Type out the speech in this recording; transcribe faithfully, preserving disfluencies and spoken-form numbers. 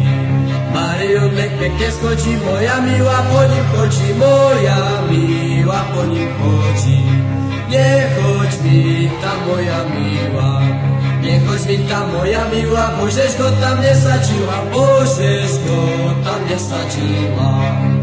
Marionek pięknie schodzi, moja miła po nim chodzi, moja miła po nim chodzi. Nie chodź mi tam, moja miła, nie chodź mi tam, moja miła, bo żeś go tam nie sadziła, bo żeś go tam nie sadziła.